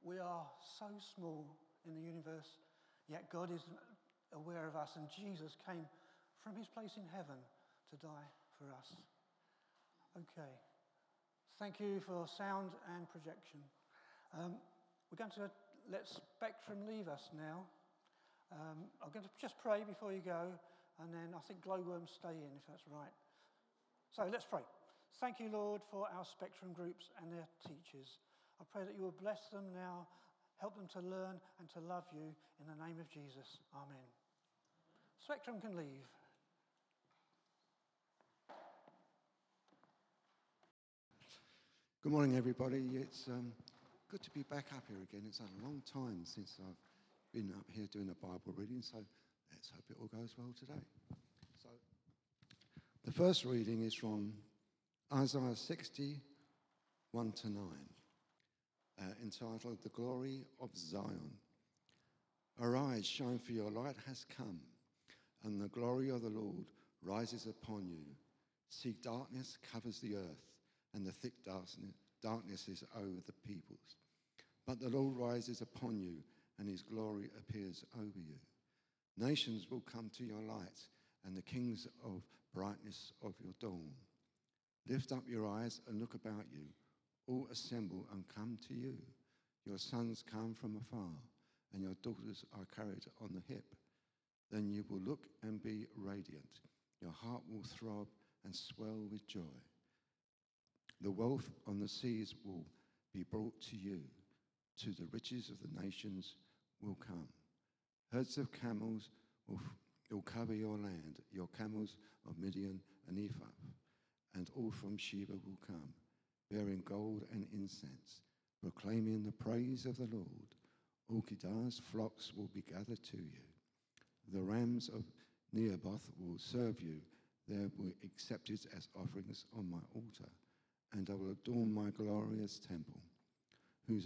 We are so small in the universe, yet God is aware of us, and Jesus came from his place in heaven to die for us. Okay, thank you for sound and projection. We're going to let Spectrum leave us now. I'm going to just pray before you go, and then I think Glowworms stay in, if that's right. So let's pray. Thank you, Lord, for our Spectrum groups and their teachers. I pray that you will bless them now, help them to learn and to love you in the name of Jesus. Amen. Spectrum can leave. Good morning, everybody. It's good to be back up here again. It's a long time since I've been up here doing a Bible reading, so let's hope it all goes well today. So, the first reading is from Isaiah 60, 1-9, entitled, The Glory of Zion. Arise, shine, for your light has come, and the glory of the Lord rises upon you. See, darkness covers the earth, and the thick darkness is over the peoples. But the Lord rises upon you, and his glory appears over you. Nations will come to your light, and the kings of brightness of your dawn. Lift up your eyes and look about you. All assemble and come to you. Your sons come from afar, and your daughters are carried on the hip. Then you will look and be radiant. Your heart will throb and swell with joy. The wealth on the seas will be brought to you. To the riches of the nations will come. Herds of camels will cover your land. Your camels of Midian and Ephah, and all from Sheba will come, bearing gold and incense, proclaiming the praise of the Lord. All Kedar's flocks will be gathered to you. The rams of Nebaioth will serve you. They will be accepted as offerings on my altar, and I will adorn my glorious temple. Who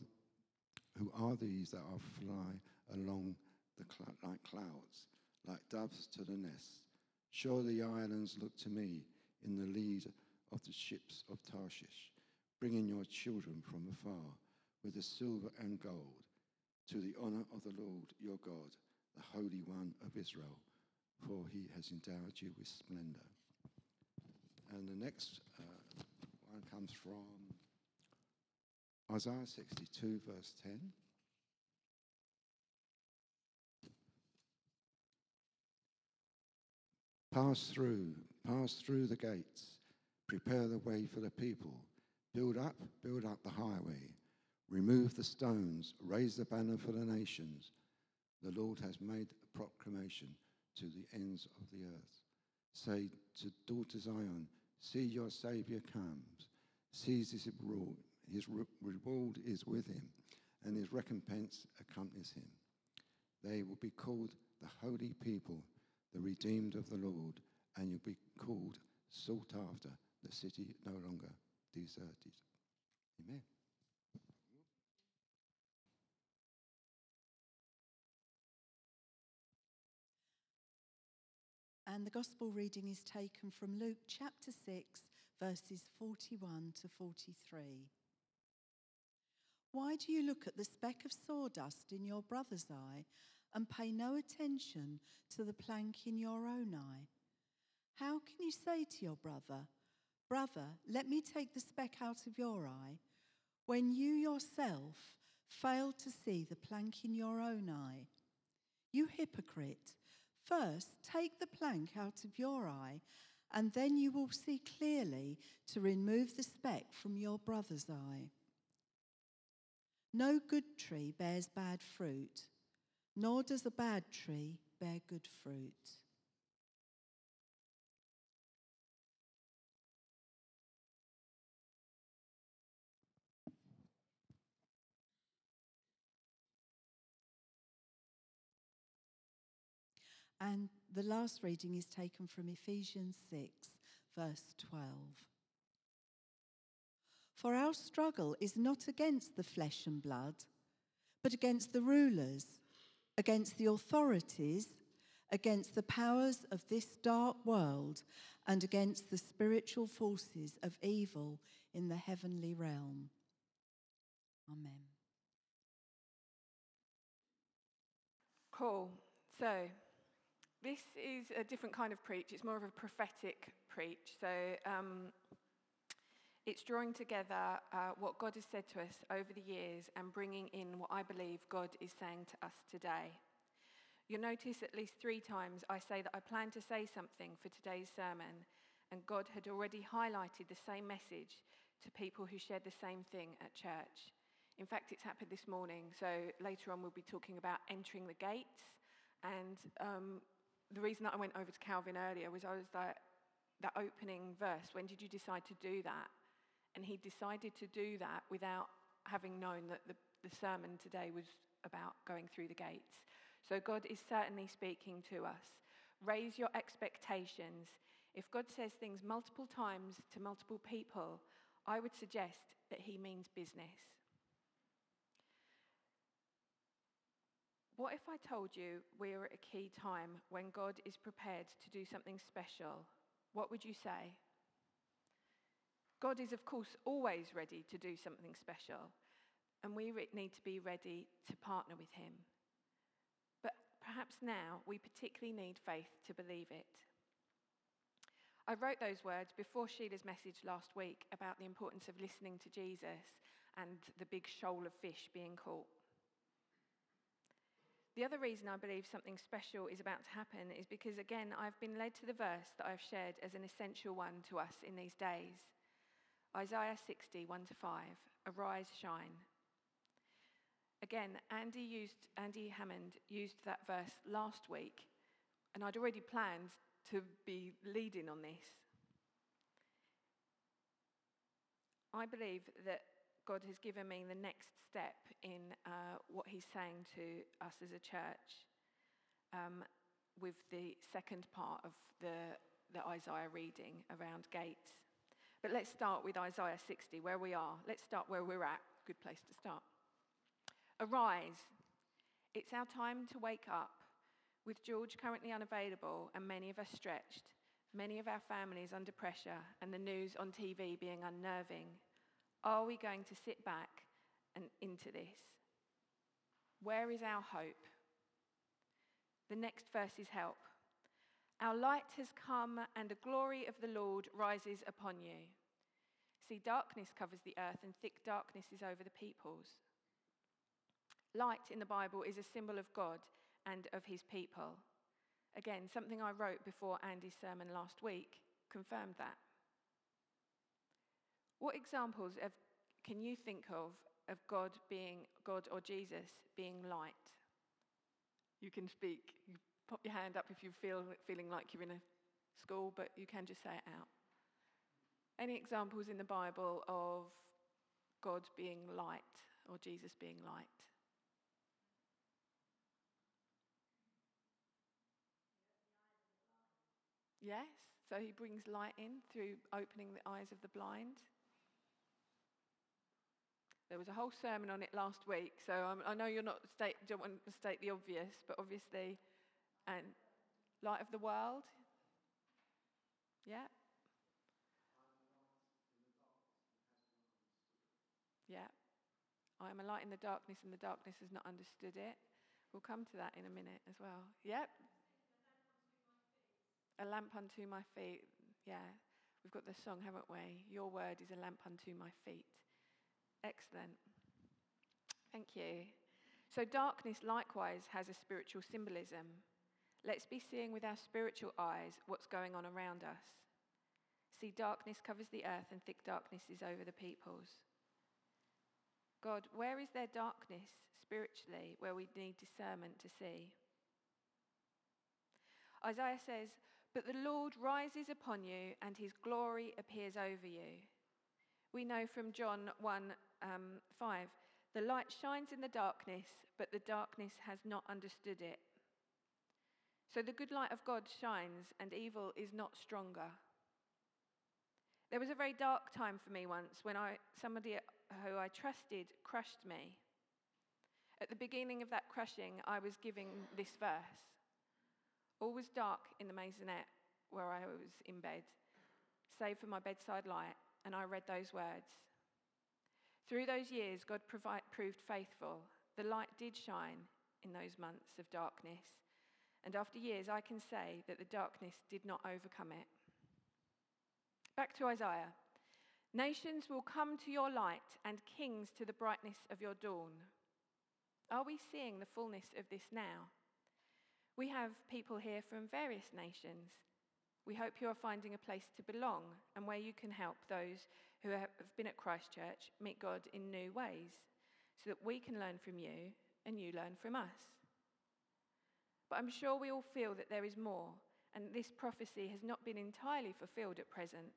are these that are fly along like clouds, like doves to the nest? Surely the islands look to me in the lead of the ships of Tarshish, bringing your children from afar with the silver and gold, to the honor of the Lord your God, the Holy One of Israel, for he has endowed you with splendor. And the next one comes from Isaiah 62, verse 10. Pass through the gates, prepare the way for the people, build up the highway, remove the stones, raise the banner for the nations. The Lord has made a proclamation to the ends of the earth. Say to daughter Zion, see, your Saviour comes. Seize his reward is with him, and his recompense accompanies him. They will be called the holy people, the redeemed of the Lord, and you'll be called sought after, the city no longer deserted. Amen. And the gospel reading is taken from Luke chapter 6, verses 41 to 43. Why do you look at the speck of sawdust in your brother's eye and pay no attention to the plank in your own eye? How can you say to your brother, Brother, let me take the speck out of your eye, when you yourself fail to see the plank in your own eye? You hypocrite, first take the plank out of your eye, and then you will see clearly to remove the speck from your brother's eye. No good tree bears bad fruit, nor does a bad tree bear good fruit. And the last reading is taken from Ephesians 6, verse 12. For our struggle is not against the flesh and blood, but against the rulers, against the authorities, against the powers of this dark world, and against the spiritual forces of evil in the heavenly realm. Amen. Cool. So, this is a different kind of preach. It's more of a prophetic preach. So, it's drawing together what God has said to us over the years and bringing in what I believe God is saying to us today. You'll notice at least 3 times I say that I plan to say something for today's sermon, and God had already highlighted the same message to people who shared the same thing at church. In fact, it's happened this morning, so later on we'll be talking about entering the gates. And the reason that I went over to Calvin earlier was I was like, that opening verse, when did you decide to do that? And he decided to do that without having known that the sermon today was about going through the gates. So God is certainly speaking to us. Raise your expectations. If God says things multiple times to multiple people, I would suggest that he means business. What if I told you we're at a key time when God is prepared to do something special? What would you say? God is, of course, always ready to do something special, and we need to be ready to partner with him. But perhaps now we particularly need faith to believe it. I wrote those words before Sheila's message last week about the importance of listening to Jesus and the big shoal of fish being caught. The other reason I believe something special is about to happen is because, again, I've been led to the verse that I've shared as an essential one to us in these days. Isaiah 60, 1-5, arise, shine. Again, Andy Hammond used that verse last week, and I'd already planned to be leading on this. I believe that God has given me the next step in what he's saying to us as a church with the second part of the Isaiah reading around gates. But let's start with Isaiah 60, where we are. Let's start where we're at. Good place to start. Arise. It's our time to wake up. With George currently unavailable and many of us stretched, many of our families under pressure, and the news on TV being unnerving, are we going to sit back and into this? Where is our hope? The next verse is help. Our light has come, and the glory of the Lord rises upon you. See, darkness covers the earth, and thick darkness is over the peoples. Light in the Bible is a symbol of God and of his people. Again, something I wrote before Andy's sermon last week confirmed that. What examples can you think of God or Jesus being light? You can speak. You pop your hand up if you're feeling like you're in a school, but you can just say it out. Any examples in the Bible of God being light or Jesus being light? Yes, so he brings light in through opening the eyes of the blind. There was a whole sermon on it last week, so I know don't want to state the obvious, but obviously, and light of the world. Yeah. Yeah. I am a light in the darkness, and the darkness has not understood it. We'll come to that in a minute as well. Yep. A lamp unto my feet. Yeah. We've got the song, haven't we? Your word is a lamp unto my feet. Excellent. Thank you. So darkness likewise has a spiritual symbolism. Let's be seeing with our spiritual eyes what's going on around us. See, darkness covers the earth, and thick darkness is over the peoples. God, where is there darkness spiritually where we need discernment to see? Isaiah says, but the Lord rises upon you, and his glory appears over you. We know from John 1:5, the light shines in the darkness, but the darkness has not understood it. So the good light of God shines, and evil is not stronger. There was a very dark time for me once when somebody who I trusted crushed me. At the beginning of that crushing, I was giving this verse. All was dark in the maisonette where I was in bed, save for my bedside light, and I read those words. Through those years, God proved faithful. The light did shine. in those months of darkness. And after years, I can say that the darkness did not overcome it. Back to Isaiah. Nations will come to your light and kings to the brightness of your dawn. Are we seeing the fullness of this now? We have people here from various nations. We hope you are finding a place to belong and where you can help those who have been at Christchurch meet God in new ways, so that we can learn from you and you learn from us. But I'm sure we all feel that there is more, and this prophecy has not been entirely fulfilled at present.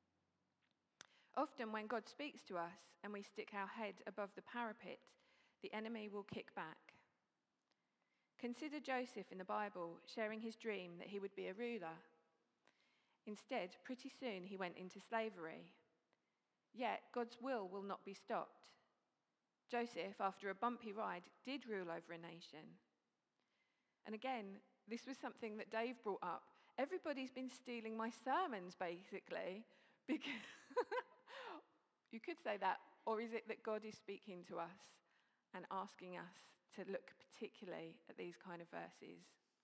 Often when God speaks to us and we stick our head above the parapet, the enemy will kick back. Consider Joseph in the Bible sharing his dream that he would be a ruler. Instead, pretty soon he went into slavery. Yet God's will not be stopped. Joseph, after a bumpy ride, did rule over a nation. And again, this was something that Dave brought up. Everybody's been stealing my sermons, basically, because you could say that, or is it that God is speaking to us and asking us to look particularly at these kind of verses?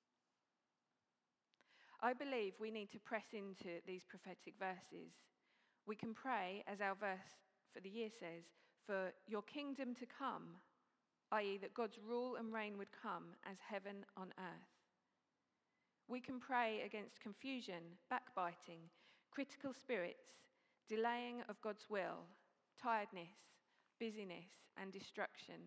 I believe we need to press into these prophetic verses. We can pray, as our verse for the year says, for your kingdom to come, i.e. that God's rule and reign would come as heaven on earth. We can pray against confusion, backbiting, critical spirits, delaying of God's will, tiredness, busyness, and distraction,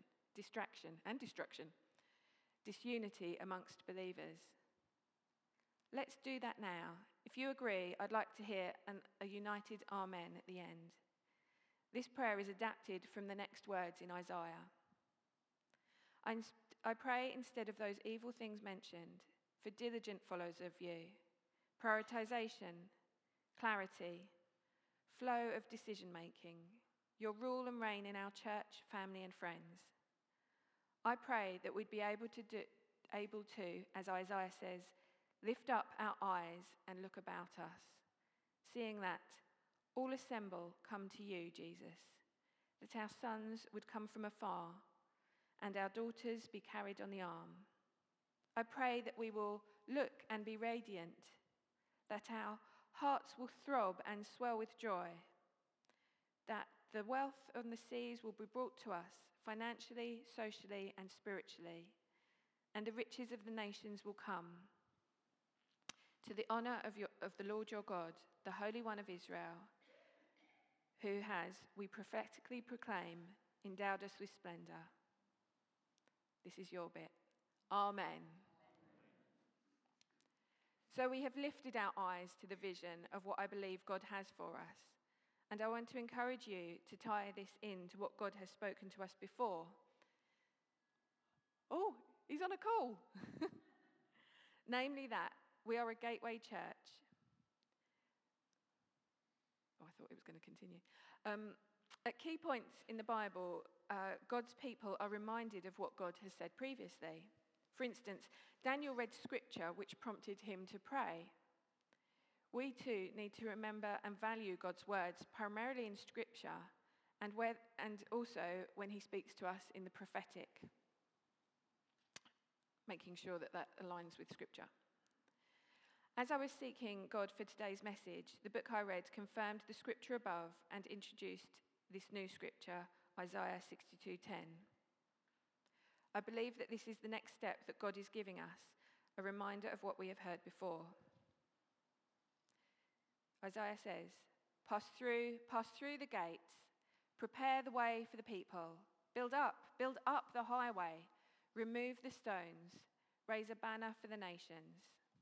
disunity amongst believers. Let's do that now. If you agree, I'd like to hear a united amen at the end. This prayer is adapted from the next words in Isaiah. I pray instead of those evil things mentioned for diligent followers of you, prioritization, clarity, flow of decision-making, your rule and reign in our church, family, and friends. I pray that we'd be able to, as Isaiah says, lift up our eyes and look about us, seeing that all assemble come to you, Jesus, that our sons would come from afar and our daughters be carried on the arm. I pray that we will look and be radiant, that our hearts will throb and swell with joy, that the wealth on the seas will be brought to us financially, socially, and spiritually, and the riches of the nations will come. To the honor of the Lord your God, the Holy One of Israel, who has, we prophetically proclaim, endowed us with splendor. This is your bit. Amen. So we have lifted our eyes to the vision of what I believe God has for us. And I want to encourage you to tie this in to what God has spoken to us before. Oh, he's on a call. Namely that we are a gateway church. Oh, I thought it was going to continue. At key points in the Bible, God's people are reminded of what God has said previously. For instance, Daniel read scripture which prompted him to pray. We too need to remember and value God's words, primarily in scripture, and also when he speaks to us in the prophetic, making sure that that aligns with scripture. As I was seeking God for today's message, the book I read confirmed the scripture above and introduced this new scripture, Isaiah 62:10. I believe that this is the next step that God is giving us, a reminder of what we have heard before. Isaiah says, pass through the gates, prepare the way for the people, build up the highway, remove the stones, raise a banner for the nations.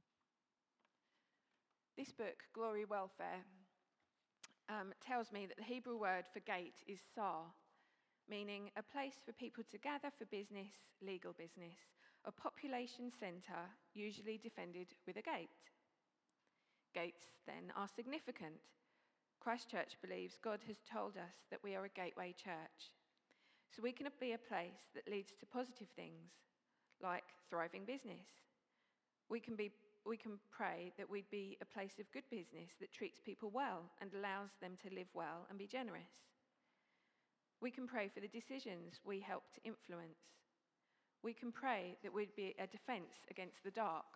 This book, Glory Welfare, tells me that the Hebrew word for gate is sar, meaning a place for people to gather for business, legal business, a population centre usually defended with a gate. Gates, then, are significant. Christchurch believes God has told us that we are a gateway church. So we can be a place that leads to positive things, like thriving business. We can pray that we'd be a place of good business that treats people well and allows them to live well and be generous. We can pray for the decisions we help to influence. We can pray that we'd be a defense against the dark.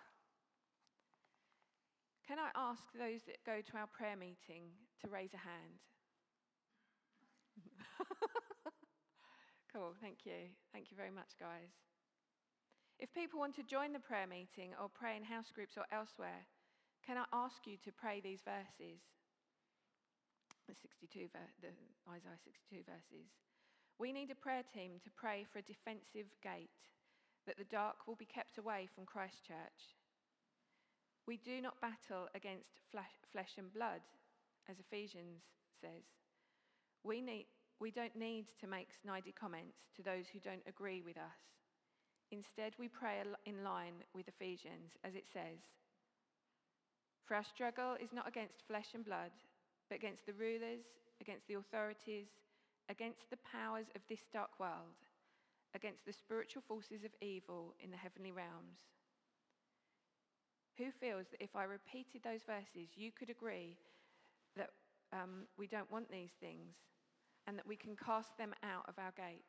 Can I ask those that go to our prayer meeting to raise a hand? Cool, thank you. Thank you very much, guys. If people want to join the prayer meeting or pray in house groups or elsewhere, can I ask you to pray these verses? The Isaiah 62 verses. We need a prayer team to pray for a defensive gate, that the dark will be kept away from Christchurch. We do not battle against flesh and blood, as Ephesians says. We don't need to make snidey comments to those who don't agree with us. Instead, we pray in line with Ephesians, as it says, "For our struggle is not against flesh and blood, but against the rulers, against the authorities, against the powers of this dark world, against the spiritual forces of evil in the heavenly realms." Who feels that if I repeated those verses, you could agree that we don't want these things and that we can cast them out of our gate?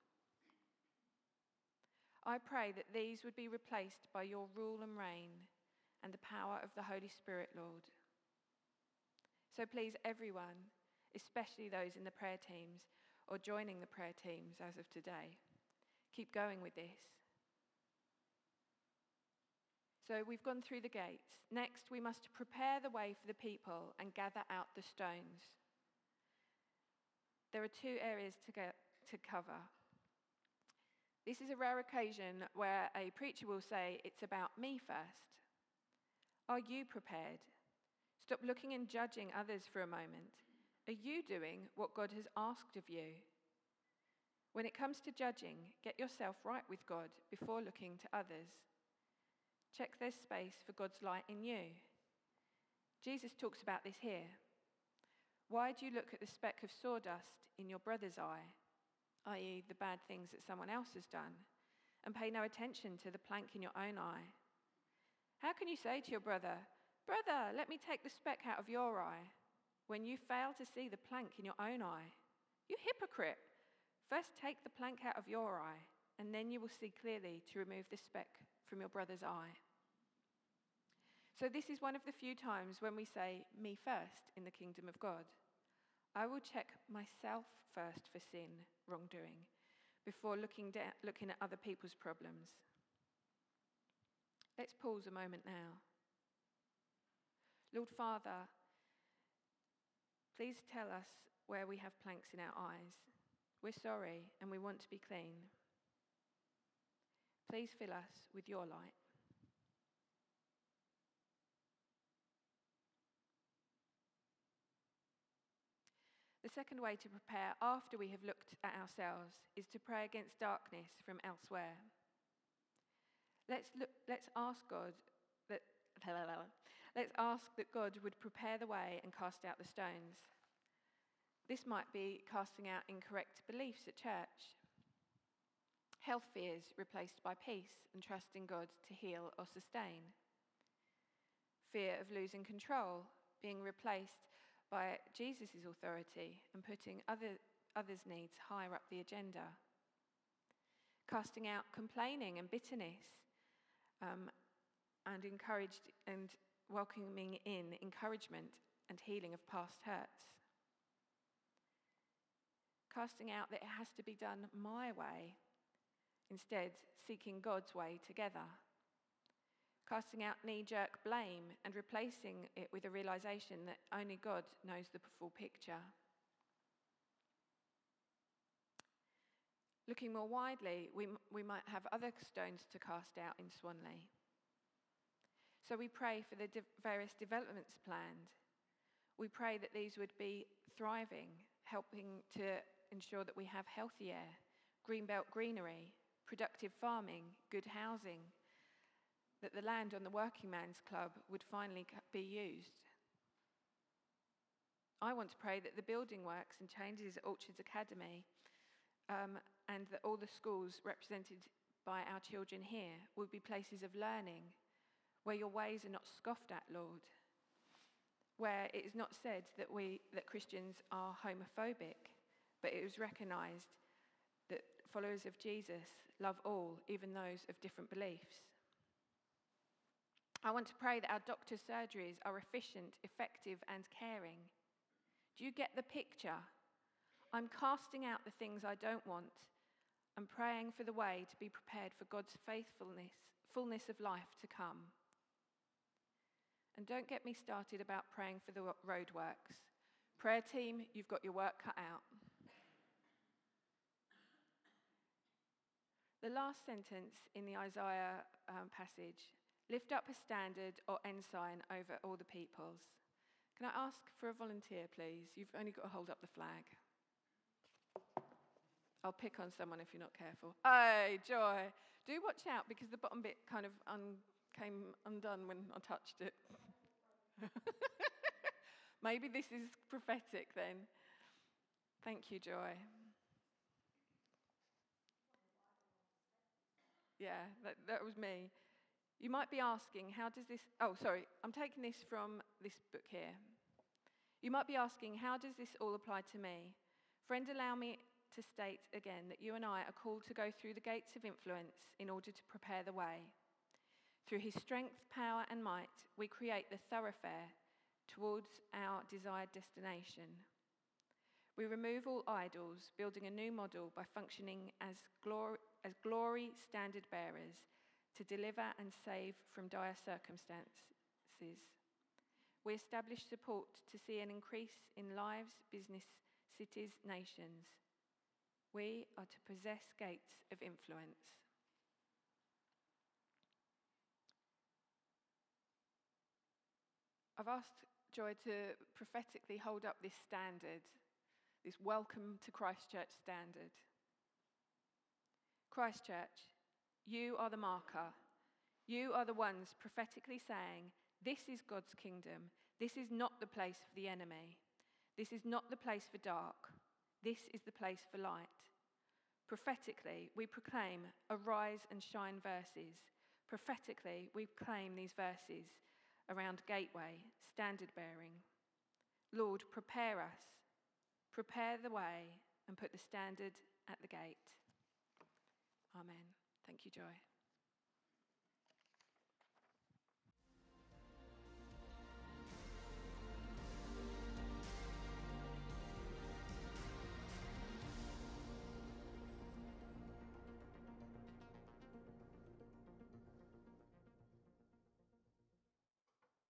I pray that these would be replaced by your rule and reign and the power of the Holy Spirit, Lord. So please, everyone, especially those in the prayer teams or joining the prayer teams as of today, keep going with this. So we've gone through the gates. Next, we must prepare the way for the people and gather out the stones. There are two areas to cover. This is a rare occasion where a preacher will say, "It's about me first." Are you prepared? Stop looking and judging others for a moment. Are you doing what God has asked of you? When it comes to judging, get yourself right with God before looking to others. Check there's space for God's light in you. Jesus talks about this here. Why do you look at the speck of sawdust in your brother's eye, i.e. the bad things that someone else has done, and pay no attention to the plank in your own eye? How can you say to your brother, "Brother, let me take the speck out of your eye," when you fail to see the plank in your own eye? You hypocrite! First take the plank out of your eye, and then you will see clearly to remove the speck from your brother's eye. So this is one of the few times when we say, "me first" in the kingdom of God. I will check myself first for sin, wrongdoing, before looking at other people's problems. Let's pause a moment now. Lord Father, please tell us where we have planks in our eyes. We're sorry and we want to be clean. Please fill us with your light. The second way to prepare after we have looked at ourselves is to pray against darkness from elsewhere. Let's ask that God would prepare the way and cast out the stones. This might be casting out incorrect beliefs at church, health fears replaced by peace and trusting God to heal or sustain, fear of losing control being replaced by Jesus' authority and putting others' needs higher up the agenda, casting out complaining and bitterness, and encouraged and welcoming in encouragement and healing of past hurts, casting out that it has to be done my way, instead seeking God's way together, casting out knee-jerk blame and replacing it with a realization that only God knows the full picture. Looking more widely, we might have other stones to cast out in Swanley. So we pray for the various developments planned. We pray that these would be thriving, helping to ensure that we have healthy air, greenbelt greenery, productive farming, good housing, that the land on the Working Man's Club would finally be used. I want to pray that the building works and changes at Orchards Academy and that all the schools represented by our children here will be places of learning, where your ways are not scoffed at, Lord, where it is not said that Christians are homophobic, but it is recognised that followers of Jesus, love all, even those of different beliefs. I want to pray that our doctors' surgeries are efficient, effective, and caring. Do you get the picture? I'm casting out the things I don't want and praying for the way to be prepared for God's faithfulness, fullness of life to come. And don't get me started about praying for the roadworks. Prayer team, you've got your work cut out. The last sentence in the Isaiah passage, lift up a standard or ensign over all the peoples. Can I ask for a volunteer, please? You've only got to hold up the flag. I'll pick on someone if you're not careful. Hey, Joy. Do watch out because the bottom bit kind of came undone when I touched it. Maybe this is prophetic then. Thank you, Joy. Yeah, that was me. You might be asking, how does this... Oh, sorry, I'm taking this from this book here. You might be asking, how does this all apply to me? Friend, allow me to state again that you and I are called to go through the gates of influence in order to prepare the way. Through his strength, power, and might, we create the thoroughfare towards our desired destination. We remove all idols, building a new model by functioning as glory standard bearers to deliver and save from dire circumstances. We establish support to see an increase in lives, business, cities, nations. We are to possess gates of influence. I've asked Joy to prophetically hold up this standard, this welcome to Christchurch standard. Christchurch, you are the marker. You are the ones prophetically saying, this is God's kingdom. This is not the place for the enemy. This is not the place for dark. This is the place for light. Prophetically, we proclaim arise and shine verses. Prophetically, we claim these verses around gateway, standard bearing. Lord, prepare us. Prepare the way and put the standard at the gate. Amen. Thank you, Joy.